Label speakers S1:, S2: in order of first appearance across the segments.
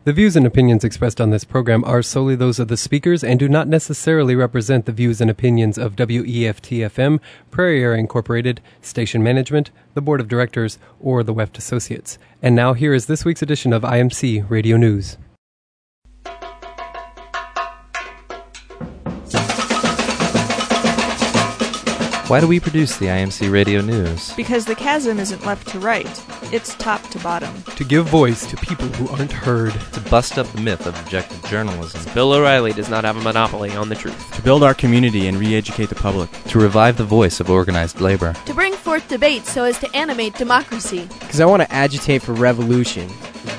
S1: The views and opinions expressed on this program are solely those of the speakers and do not necessarily represent the views and opinions of WEFT-FM, Prairie Air Incorporated, Station Management, the Board of Directors, or the Weft Associates. And now here is this week's edition of IMC Radio News.
S2: Why do we produce the IMC Radio News?
S3: Because the chasm isn't left to right, it's top to bottom.
S1: To give voice to people who aren't heard.
S2: To bust up the myth of objective journalism.
S4: Bill O'Reilly does not have a monopoly on the truth.
S5: To build our community and re-educate the public.
S2: To revive the voice of organized labor.
S6: To bring forth debate so as to animate democracy.
S7: Because I want to agitate for revolution.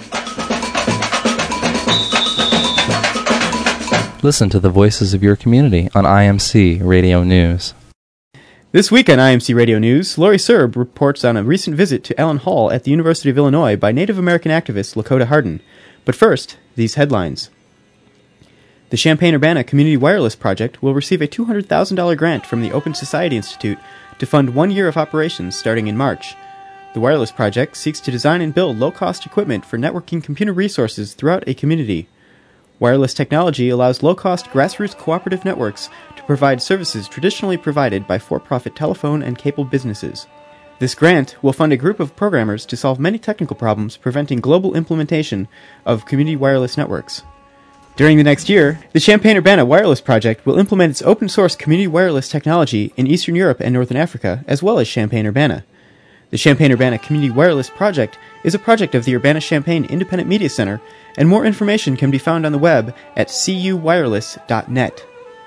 S2: Listen to the voices of your community on IMC Radio News.
S8: This week on IMC Radio News, Lori Serb reports on a recent visit to Allen Hall at the University of Illinois by Native American activist Lakota Hardin. But first, these headlines. The Champaign-Urbana Community Wireless Project will receive a $200,000 grant from the Open Society Institute to fund 1 year of operations starting in March. The wireless project seeks to design and build low-cost equipment for networking computer resources throughout a community. Wireless technology allows low-cost grassroots cooperative networks to provide services traditionally provided by for-profit telephone and cable businesses. This grant will fund a group of programmers to solve many technical problems preventing global implementation of community wireless networks. During the next year, the Champaign-Urbana Wireless Project will implement its open-source community wireless technology in Eastern Europe and Northern Africa, as well as Champaign-Urbana. The Champaign-Urbana Community Wireless Project is a project of the Urbana-Champaign Independent Media Center, and more information can be found on the web at cuwireless.net.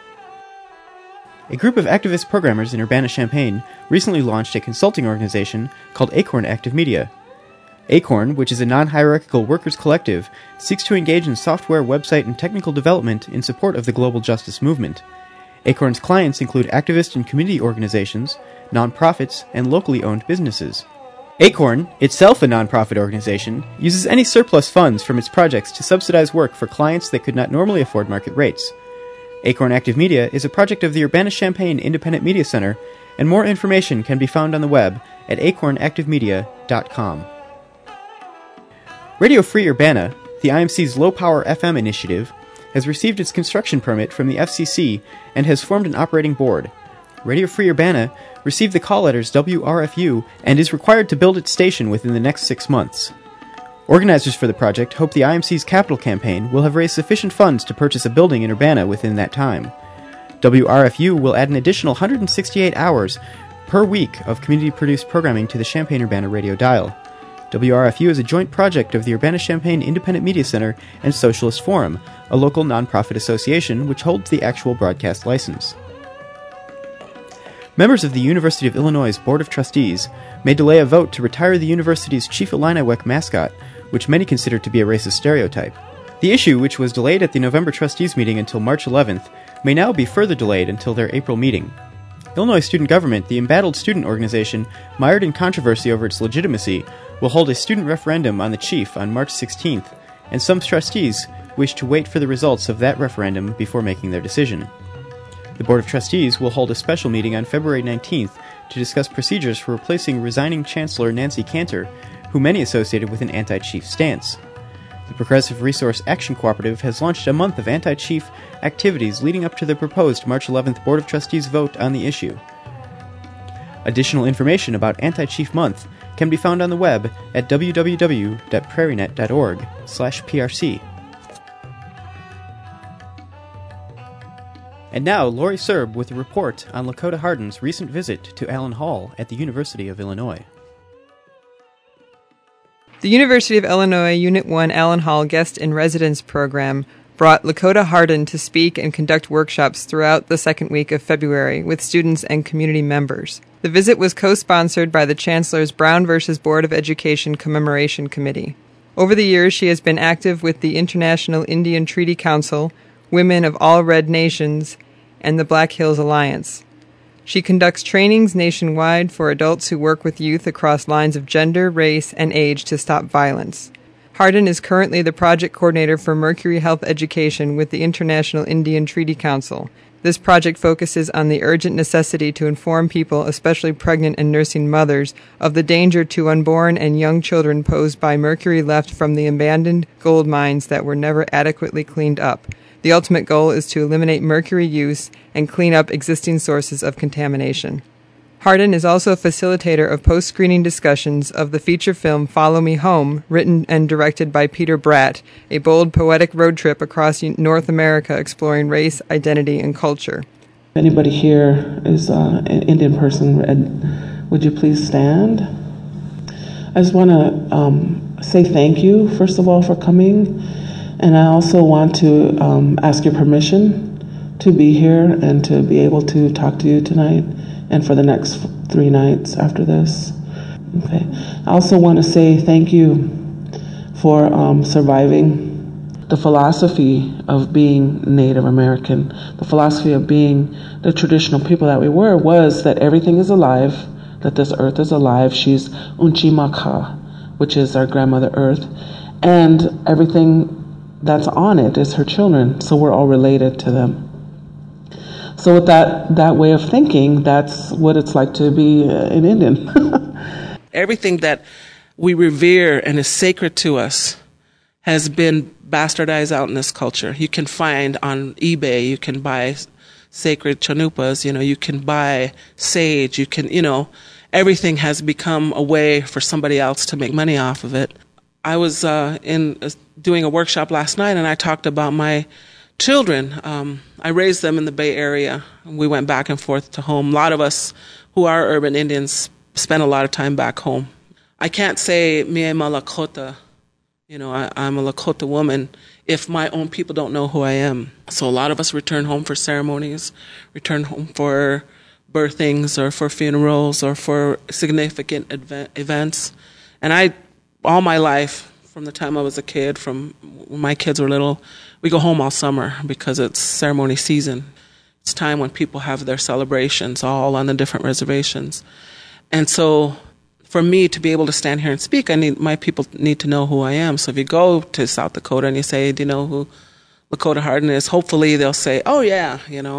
S8: A group of activist programmers in Urbana-Champaign recently launched a consulting organization called Acorn Active Media. Acorn, which is a non-hierarchical workers' collective, seeks to engage in software, website, and technical development in support of the global justice movement. Acorn's clients include activist and community organizations, nonprofits, and locally owned businesses. Acorn, itself a nonprofit organization, uses any surplus funds from its projects to subsidize work for clients that could not normally afford market rates. Acorn Active Media is a project of the Urbana-Champaign Independent Media Center, and more information can be found on the web at acornactivemedia.com. Radio Free Urbana, the IMC's low-power FM initiative, has received its construction permit from the FCC and has formed an operating board. Radio Free Urbana received the call letters WRFU and is required to build its station within the next 6 months. Organizers for the project hope the IMC's capital campaign will have raised sufficient funds to purchase a building in Urbana within that time. WRFU will add an additional 168 hours per week of community-produced programming to the Champaign-Urbana radio dial. WRFU is a joint project of the Urbana-Champaign Independent Media Center and Socialist Forum, a local nonprofit association which holds the actual broadcast license. Members of the University of Illinois' Board of Trustees may delay a vote to retire the university's Chief Illiniwek mascot, which many consider to be a racist stereotype. The issue, which was delayed at the November trustees meeting until March 11th, may now be further delayed until their April meeting. Illinois Student Government, the embattled student organization mired in controversy over its legitimacy, will hold a student referendum on the chief on March 16th, and some trustees wish to wait for the results of that referendum before making their decision. The Board of Trustees will hold a special meeting on February 19th to discuss procedures for replacing resigning Chancellor Nancy Cantor, who many associated with an anti-chief stance. The Progressive Resource Action Cooperative has launched a month of anti-chief activities leading up to the proposed March 11th Board of Trustees vote on the issue. Additional information about Anti-Chief Month can be found on the web at www.prairienet.org/prc. And now, Lori Serb with a report on Lakota Hardin's recent visit to Allen Hall at the University of Illinois.
S9: The University of Illinois Unit 1 Allen Hall Guest in Residence program brought Lakota Hardin to speak and conduct workshops throughout the second week of February with students and community members. The visit was co-sponsored by the Chancellor's Brown v. Board of Education Commemoration Committee. Over the years, she has been active with the International Indian Treaty Council, Women of All Red Nations, and the Black Hills Alliance. She conducts trainings nationwide for adults who work with youth across lines of gender, race, and age to stop violence. Hardin is currently the project coordinator for Mercury Health Education with the International Indian Treaty Council. This project focuses on the urgent necessity to inform people, especially pregnant and nursing mothers, of the danger to unborn and young children posed by mercury left from the abandoned gold mines that were never adequately cleaned up. The ultimate goal is to eliminate mercury use and clean up existing sources of contamination. Hardin is also a facilitator of post-screening discussions of the feature film Follow Me Home, written and directed by Peter Bratt, a bold, poetic road trip across North America exploring race, identity, and culture.
S10: If anybody here is an Indian person, would you please stand? I just want to say thank you, first of all, for coming. And I also want to ask your permission to be here and to be able to talk to you tonight and for the next 3 nights after this. Okay. I also want to say thank you for surviving the philosophy of being Native American. The philosophy of being the traditional people that we were was that everything is alive, that this earth is alive. She's Unchimaka, which is our grandmother Earth, and everything that's on it is her children, so we're all related to them. So with that way of thinking, that's what it's like to be an Indian.
S11: Everything that we revere and is sacred to us has been bastardized out in this culture. You can find on eBay, you can buy sacred chanupas, you can buy sage, everything has become a way for somebody else to make money off of it. I was doing a workshop last night, and I talked about my children. I raised them in the Bay Area. We went back and forth to home. A lot of us who are urban Indians spend a lot of time back home. I can't say me am a Lakota, I'm a Lakota woman, if my own people don't know who I am. So a lot of us return home for ceremonies, return home for birthings or for funerals or for significant events. And all my life, from the time I was a kid, from when my kids were little, we go home all summer because it's ceremony season. It's time when people have their celebrations all on the different reservations. And so for me to be able to stand here and speak, my people need to know who I am. So if you go to South Dakota and you say, do you know who Lakota Hardin is? Hopefully they'll say, oh yeah,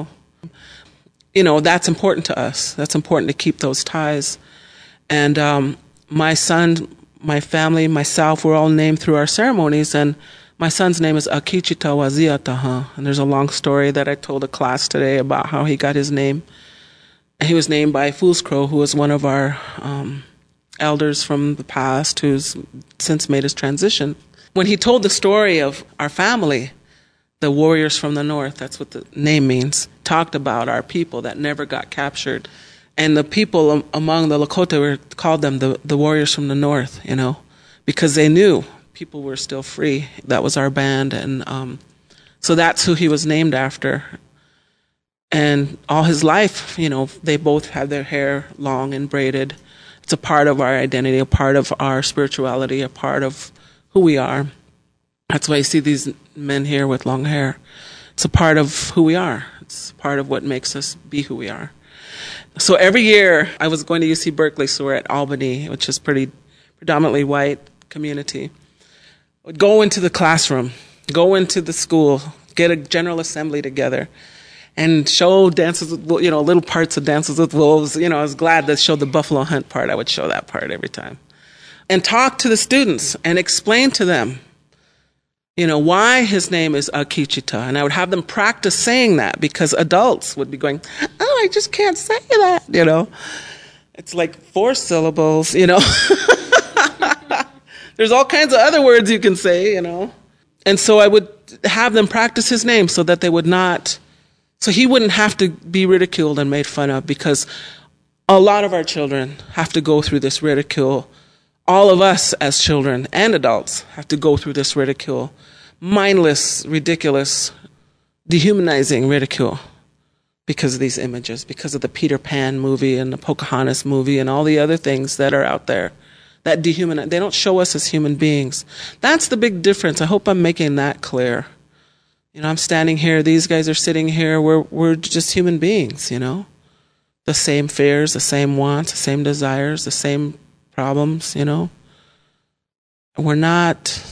S11: that's important to us. That's important to keep those ties. And my son, my family, myself, we're all named through our ceremonies, and my son's name is Akichita Waziataha. And there's a long story that I told a class today about how he got his name. And he was named by Fool's Crow, who was one of our elders from the past, who's since made his transition. When he told the story of our family, the warriors from the north, that's what the name means, talked about our people that never got captured. And the people among the Lakota called them the warriors from the north, because they knew people were still free. That was our band. And so that's who he was named after. And all his life, they both had their hair long and braided. It's a part of our identity, a part of our spirituality, a part of who we are. That's why you see these men here with long hair. It's a part of who we are. It's part of what makes us be who we are. So every year, I was going to UC Berkeley, so we're at Albany, which is predominantly white community. I would go into the classroom, go into the school, get a general assembly together, and show dances with, little parts of Dances with Wolves. I was glad to show the buffalo hunt part. I would show that part every time. And talk to the students and explain to them, why his name is Akichita. And I would have them practice saying that, because adults would be going, oh, I just can't say that, It's like 4 syllables, There's all kinds of other words you can say, And so I would have them practice his name so that so he wouldn't have to be ridiculed and made fun of, because a lot of our children have to go through this ridicule. All of us as children and adults have to go through this ridicule. Mindless, ridiculous, dehumanizing ridicule because of these images, because of the Peter Pan movie and the Pocahontas movie and all the other things that are out there that dehumanize. They don't show us as human beings. That's the big difference. I hope I'm making that clear. I'm standing here, these guys are sitting here, we're just human beings, The same fears, the same wants, the same desires, the same problems, We're not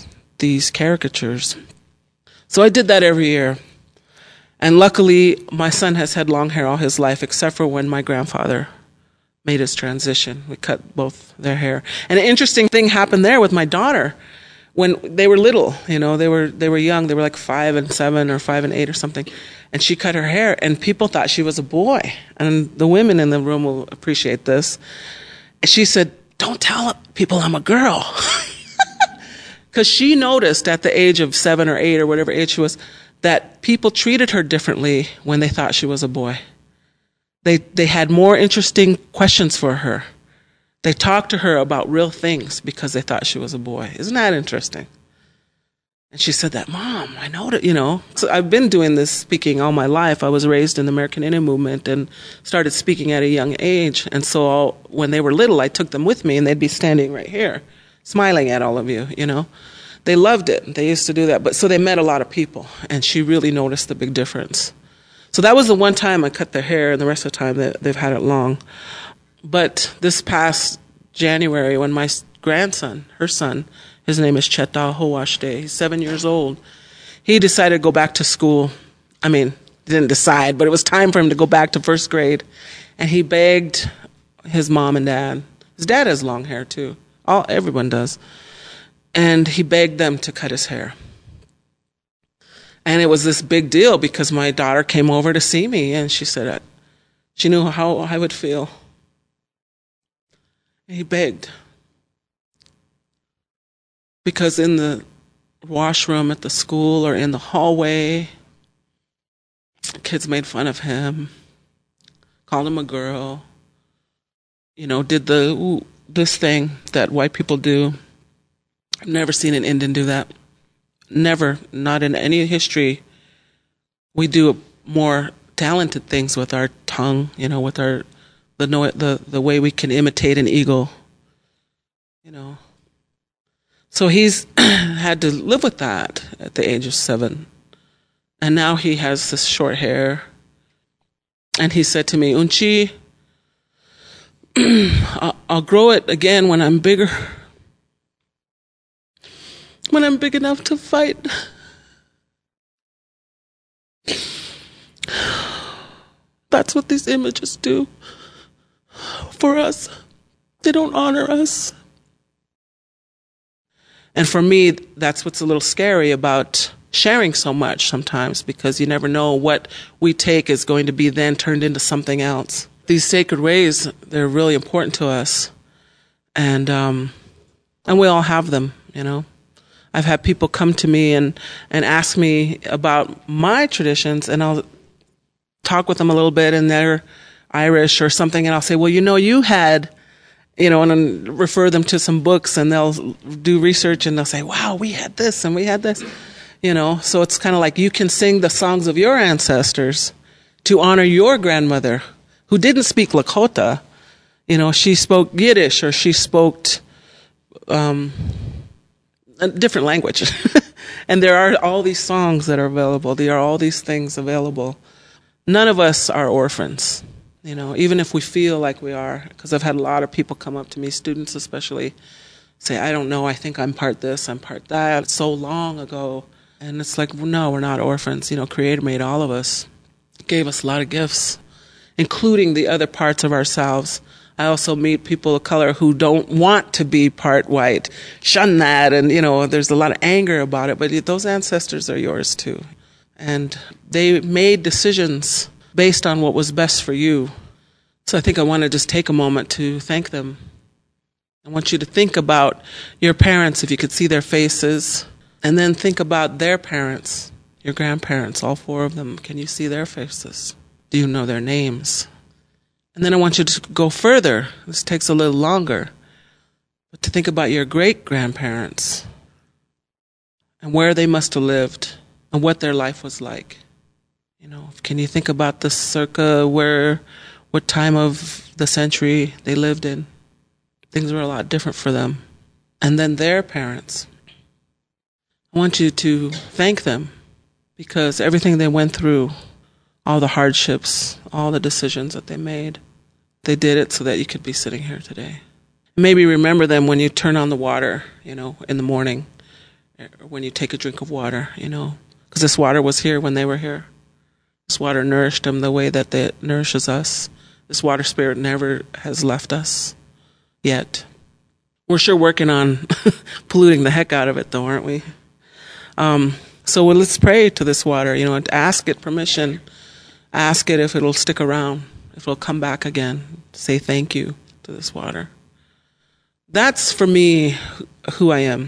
S11: these caricatures. So I did that every year. And luckily, my son has had long hair all his life, except for when my grandfather made his transition. We cut both their hair. And an interesting thing happened there with my daughter. When they were little, they were young. They were like 5 and 7 or 5 and 8 or something. And she cut her hair, and people thought she was a boy. And the women in the room will appreciate this. And she said, "Don't tell people I'm a girl." Because she noticed at the age of 7 or 8 or whatever age she was, that people treated her differently when they thought she was a boy. They had more interesting questions for her. They talked to her about real things because they thought she was a boy. Isn't that interesting? And she said that, "Mom, I know that, So I've been doing this speaking all my life. I was raised in the American Indian movement and started speaking at a young age. And so when they were little, I took them with me, and they'd be standing right here, smiling at all of you, They loved it. They used to do that. But so they met a lot of people, and she really noticed the big difference. So that was the one time I cut their hair, and the rest of the time they've had it long. But this past January, when my grandson, her son, his name is Cheta Howashde, he's 7 years old, he decided to go back to school. I mean, didn't decide, but it was time for him to go back to first grade. And he begged his mom and dad. His dad has long hair, too. Everyone does. And he begged them to cut his hair. And it was this big deal because my daughter came over to see me, and she said she knew how I would feel. And he begged. Because in the washroom at the school or in the hallway, kids made fun of him, called him a girl, did this thing that white people do. I've never seen an Indian do that. Never, not in any history. We do more talented things with our tongue, with the way we can imitate an eagle, So he's had to live with that at the age of 7. And now he has this short hair. And he said to me, "Unchi, I'll grow it again when I'm bigger. When I'm big enough to fight." That's what these images do for us. They don't honor us. And for me, that's what's a little scary about sharing so much sometimes, because you never know what we take is going to be then turned into something else. These sacred ways, they're really important to us. And we all have them, I've had people come to me and ask me about my traditions, and I'll talk with them a little bit, and they're Irish or something, and I'll say, "Well, you had," and then refer them to some books, and they'll do research, and they'll say, "Wow, we had this, and we had this," So it's kind of like you can sing the songs of your ancestors to honor your grandmother, who didn't speak Lakota. She spoke Yiddish, or she spoke a different language. And there are all these songs that are available. There are all these things available. None of us are orphans, even if we feel like we are. Because I've had a lot of people come up to me, students especially, say, "I don't know, I think I'm part this, I'm part that. It's so long ago." And it's like, no, we're not orphans. Creator made all of us. Gave us a lot of gifts, including the other parts of ourselves. I also meet people of color who don't want to be part white, shun that, and, there's a lot of anger about it, but those ancestors are yours too. And they made decisions based on what was best for you. So I think I want to just take a moment to thank them. I want you to think about your parents, if you could see their faces, and then think about their parents, your grandparents, all 4 of them. Can you see their faces? Do you know their names? And then I want you to go further. This takes a little longer. But to think about your great-grandparents and where they must have lived and what their life was like. Can you think about the circa what time of the century they lived in? Things were a lot different for them. And then their parents. I want you to thank them because everything they went through, all the hardships, all the decisions that they made, they did it so that you could be sitting here today. Maybe remember them when you turn on the water, in the morning, when you take a drink of water, you know, because this water was here when they were here. This water nourished them the way that it nourishes us. This water spirit never has left us yet. We're sure working on polluting the heck out of it, though, aren't we? So let's pray to this water, you know, and ask it permission. Ask it if it'll stick around, if it'll come back again. Say thank you to this water. That's, for me, who I am.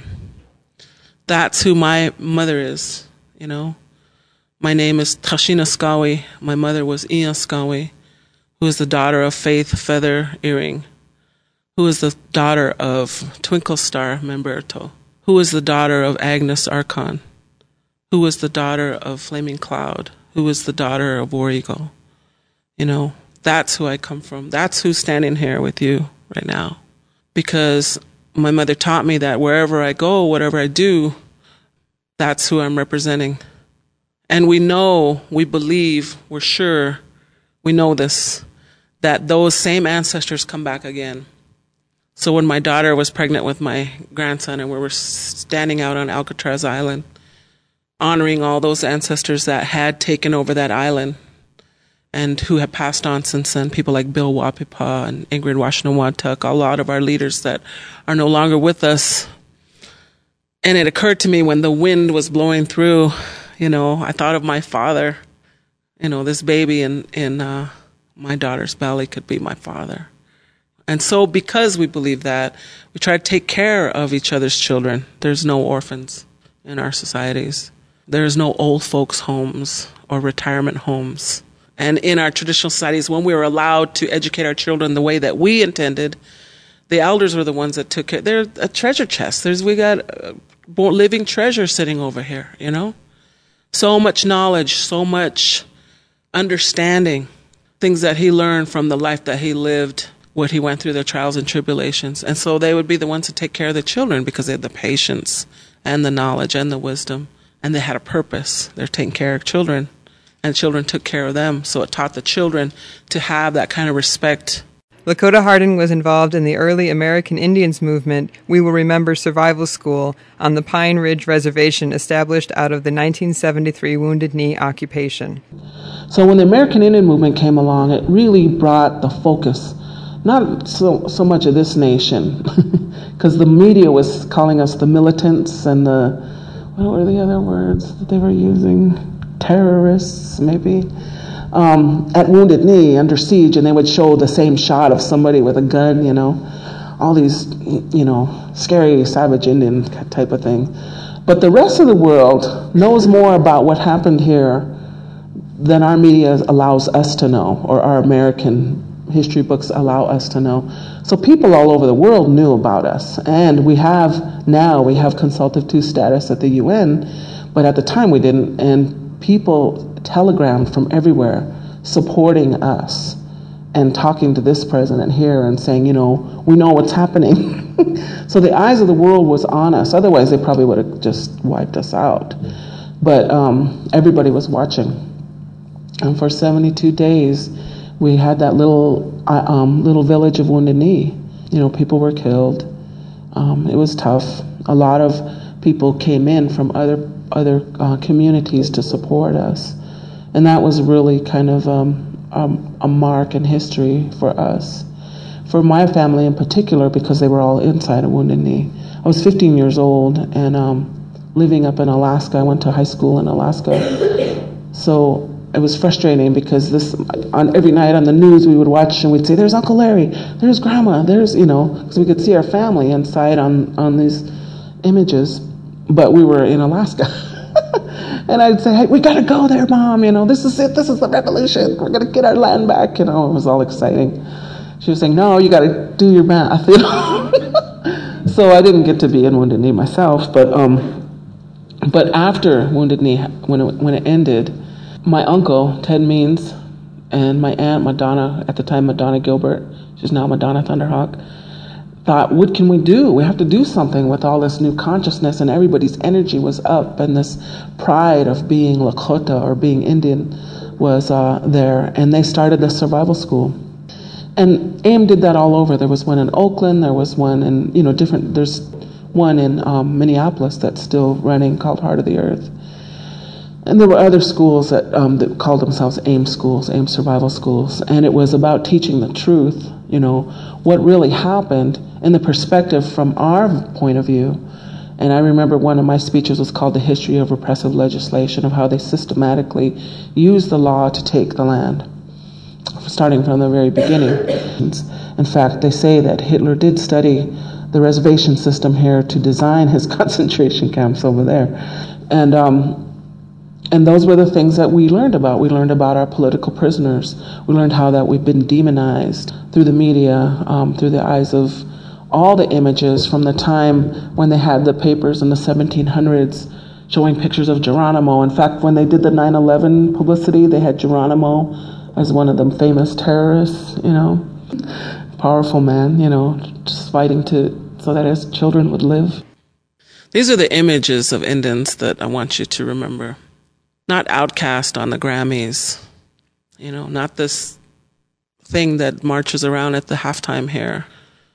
S11: That's who my mother is, you know. My name is Tashina Skawi. My mother was Ia Skawi, who is the daughter of Faith Feather Earring, who is the daughter of Twinkle Star Memberto, who is the daughter of Agnes Archon, who was the daughter of Flaming Cloud, who was the daughter of War Eagle. You know, that's who I come from. That's who's standing here with you right now. Because my mother taught me that wherever I go, whatever I do, that's who I'm representing. And we know, we believe, we're sure, we know this, that those same ancestors come back again. So when my daughter was pregnant with my grandson and we were standing out on Alcatraz Island, honoring all those ancestors that had taken over that island and who have passed on since then, people like Bill Wapipa and Ingrid Washington-Wadtuck, a lot of our leaders that are no longer with us. And it occurred to me when the wind was blowing through, you know, I thought of my father, you know, this baby in my daughter's belly could be my father. And so because we believe that, we try to take care of each other's children. There's no orphans in our societies. There's no old folks' homes or retirement homes. And in our traditional societies, when we were allowed to educate our children the way that we intended, the elders were the ones that took care. They're a treasure chest. We got living treasure sitting over here, you know? So much knowledge, so much understanding, things that he learned from the life that he lived, what he went through, the trials and tribulations. And so they would be the ones to take care of the children because they had the patience and the knowledge and the wisdom, and they had a purpose. They're taking care of children, and children took care of them. So it taught the children to have that kind of respect.
S9: Lakota Hardin was involved in the early American Indians movement We Will Remember Survival School on the Pine Ridge Reservation, established out of the 1973 Wounded Knee occupation.
S10: So when the American Indian movement came along, it really brought the focus, not so much of this nation, because the media was calling us the militants and what were the other words that they were using? Terrorists, maybe. At Wounded Knee, under siege, and they would show the same shot of somebody with a gun, you know, all these, you know, scary, savage Indian type of thing. But the rest of the world knows more about what happened here than our media allows us to know, or our American history books allow us to know. So people all over the world knew about us, and we have consultative 2 status at the UN, but at the time we didn't, and people telegram from everywhere supporting us and talking to this president here and saying, you know, we know what's happening. So the eyes of the world was on us. Otherwise, they probably would have just wiped us out. But everybody was watching. And for 72 days, we had that little village of Wounded Knee. You know, people were killed. It was tough. A lot of people came in from other communities to support us. And that was really kind of a mark in history for us. For my family in particular, because they were all inside of Wounded Knee. I was 15 years old and living up in Alaska. I went to high school in Alaska. So it was frustrating because every night on the news we would watch and we'd say, there's Uncle Larry, there's Grandma, there's, you know, because we could see our family inside on these images. But we were in Alaska. And I'd say, hey, we got to go there, Mom. You know, this is it. This is the revolution. We're going to get our land back. You know, it was all exciting. She was saying, no, you got to do your math. You know? So I didn't get to be in Wounded Knee myself. But after Wounded Knee, when it ended, my uncle, Ted Means, and my aunt, Madonna, at the time Madonna Gilbert, she's now Madonna Thunderhawk, thought, what can we do? We have to do something with all this new consciousness, and everybody's energy was up, and this pride of being Lakota or being Indian was there, and they started the survival school. And AIM did that all over. There was one in Oakland, there was one in, you know, there's one in Minneapolis that's still running called Heart of the Earth. And there were other schools that called themselves AIM schools, AIM survival schools. And it was about teaching the truth, what really happened in the perspective from our point of view. And I remember one of my speeches was called The History of Repressive Legislation, of how they systematically used the law to take the land, starting from the very beginning. In fact, they say that Hitler did study the reservation system here to design his concentration camps over there. And those were the things that we learned about. We learned about our political prisoners. We learned how that we've been demonized through the media, through the eyes of all the images from the time when they had the papers in the 1700s showing pictures of Geronimo. In fact, when they did the 9/11 publicity, they had Geronimo as one of the famous terrorists, powerful man, just fighting so that his children would live.
S11: These are the images of Indians that I want you to remember. Not outcast on the Grammys, not this thing that marches around at the halftime here.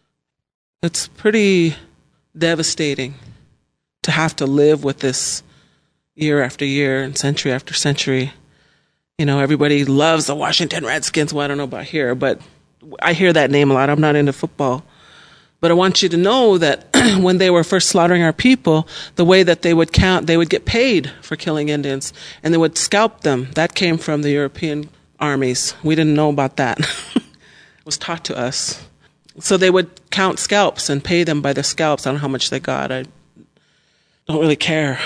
S11: It's pretty devastating to have to live with this year after year and century after century. Everybody loves the Washington Redskins. Well, I don't know about here, but I hear that name a lot. I'm not into football. But I want you to know that when they were first slaughtering our people, the way that they would get paid for killing Indians, and they would scalp them. That came from the European armies. We didn't know about that. It was taught to us. So they would count scalps and pay them by the scalps. I don't know how much they got. I don't really care.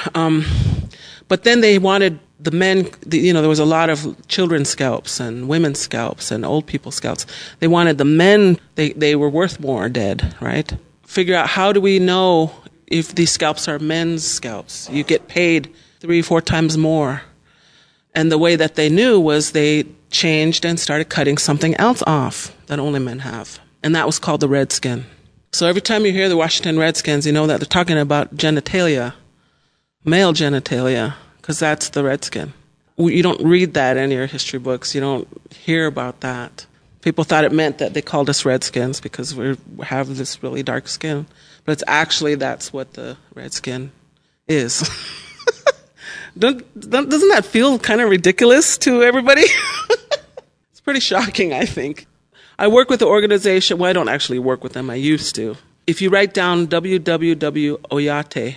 S11: But then they wanted the men, there was a lot of children's scalps and women's scalps and old people's scalps. They wanted the men, they were worth more dead, right? Figure out, how do we know if these scalps are men's scalps? You get paid 3-4 times more. And the way that they knew was they changed and started cutting something else off that only men have. And that was called the redskin. So every time you hear the Washington Redskins, you know that they're talking about genitalia, male genitalia, because that's the redskin. You don't read that in your history books. You don't hear about that. People thought it meant that they called us redskins because we have this really dark skin. But it's actually, that's what the redskin is. Doesn't that feel kind of ridiculous to everybody? It's pretty shocking, I think. I work with the organization. Well, I don't actually work with them. I used to. If you write down www.oyate,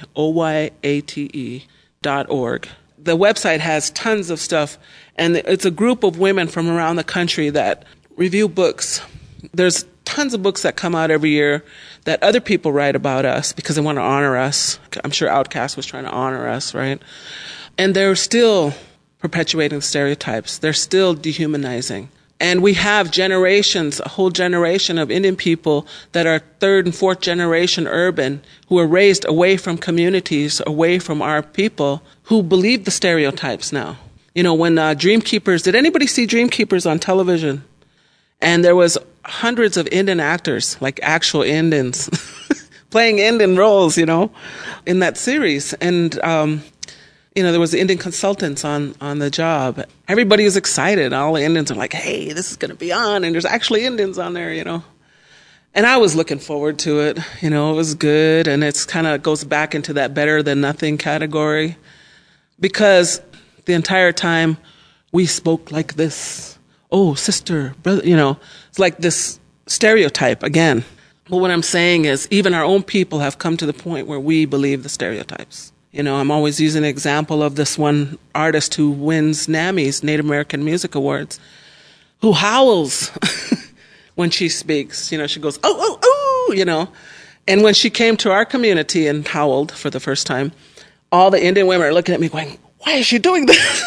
S11: OYATE.org, the website has tons of stuff, and it's a group of women from around the country that review books. There's tons of books that come out every year that other people write about us because they want to honor us. I'm sure Outcast was trying to honor us, right? And they're still perpetuating stereotypes. They're still dehumanizing. And we have generations, a whole generation of Indian people that are 3rd and 4th generation urban, who are raised away from communities, away from our people, who believe the stereotypes now. When Dreamkeepers, did anybody see Dreamkeepers on television? And there was hundreds of Indian actors, like actual Indians, playing Indian roles, in that series. And there was Indian consultants on the job. Everybody was excited. All the Indians are like, hey, this is going to be on. And there's actually Indians on there, And I was looking forward to it. It was good. And it's kind of goes back into that better than nothing category. Because the entire time we spoke like this. Oh, sister, brother, It's like this stereotype again. But what I'm saying is even our own people have come to the point where we believe the stereotypes. I'm always using an example of this one artist who wins NAMMY's, Native American Music Awards, who howls when she speaks. She goes, oh, oh, oh, And when she came to our community and howled for the first time, all the Indian women are looking at me going, why is she doing this?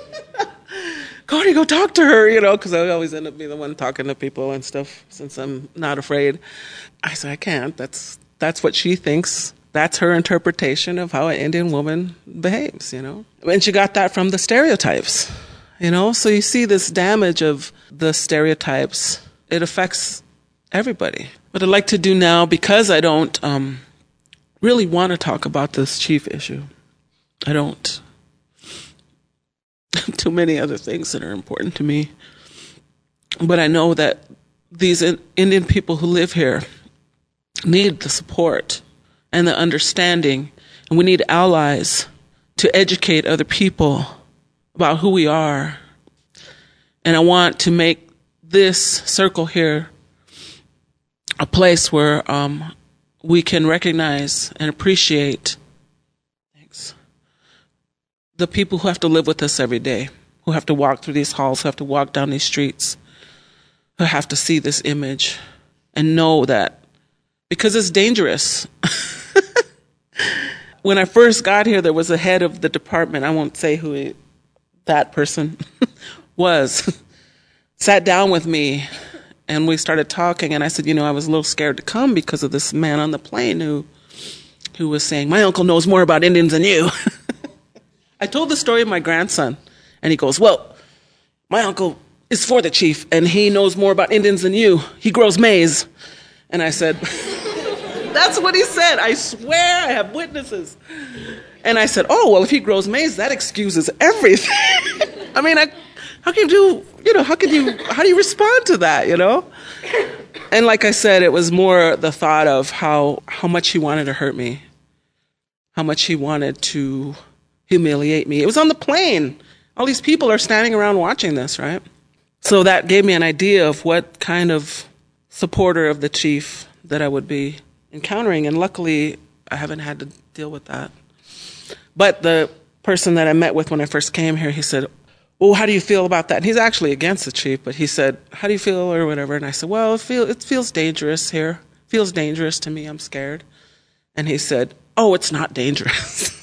S11: Cody, go talk to her, because I always end up being the one talking to people and stuff since I'm not afraid. I said, I can't. That's what she thinks. That's her interpretation of how an Indian woman behaves, And she got that from the stereotypes, So you see this damage of the stereotypes. It affects everybody. What I'd like to do now, because I don't really want to talk about this chief issue. I don't. Too many other things that are important to me. But I know that these Indian people who live here need the support and the understanding. And we need allies to educate other people about who we are. And I want to make this circle here a place where we can recognize and appreciate the people who have to live with us every day, who have to walk through these halls, who have to walk down these streets, who have to see this image and know that, because it's dangerous. When I first got here, there was a head of the department, I won't say who that person was, sat down with me and we started talking, and I said, I was a little scared to come because of this man on the plane who was saying, my uncle knows more about Indians than you. I told the story of my grandson, and he goes, well, my uncle is for the chief, and he knows more about Indians than you. He grows maize. And I said, that's what he said. I swear I have witnesses. And I said, oh, well, if he grows maize, that excuses everything. I mean, how do you respond to that, And like I said, it was more the thought of how much he wanted to hurt me, how much he wanted to humiliate me. It was on the plane. All these people are standing around watching this, right? So that gave me an idea of what kind of supporter of the chief that I would be encountering. And luckily, I haven't had to deal with that. But the person that I met with when I first came here, he said, well, how do you feel about that? And he's actually against the chief, but he said, how do you feel or whatever? And I said, well, it feels dangerous here. It feels dangerous to me. I'm scared. And he said, oh, it's not dangerous.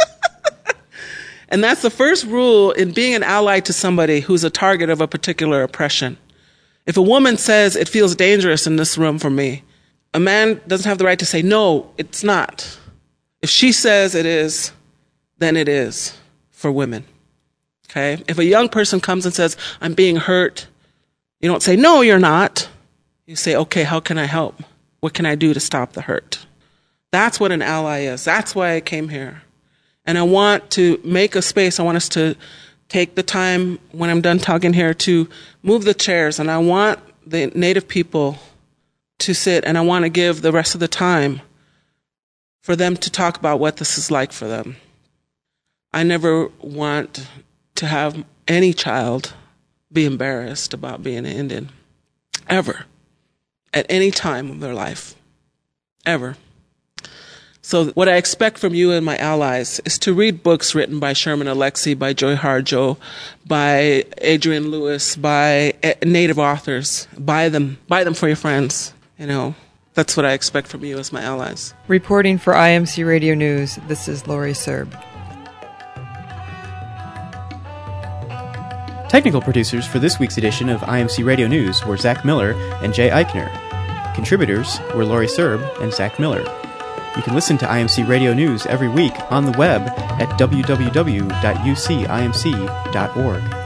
S11: And that's the first rule in being an ally to somebody who's a target of a particular oppression. If a woman says it feels dangerous in this room for me, a man doesn't have the right to say, no, it's not. If she says it is, then it is for women. Okay? If a young person comes and says, I'm being hurt, you don't say, no, you're not. You say, okay, how can I help? What can I do to stop the hurt? That's what an ally is. That's why I came here. And I want to make a space. I want us to take the time when I'm done talking here to move the chairs. And I want the Native people to sit, and I want to give the rest of the time for them to talk about what this is like for them. I never want to have any child be embarrassed about being an Indian, ever, at any time of their life, ever. So what I expect from you and my allies is to read books written by Sherman Alexie, by Joy Harjo, by Adrienne Lewis, by Native authors. Buy them for your friends. That's what I expect from you as my allies.
S9: Reporting for IMC Radio News, this is Lori Serb.
S8: Technical producers for this week's edition of IMC Radio News were Zach Miller and Jay Eichner. Contributors were Lori Serb and Zach Miller. You can listen to IMC Radio News every week on the web at www.ucimc.org.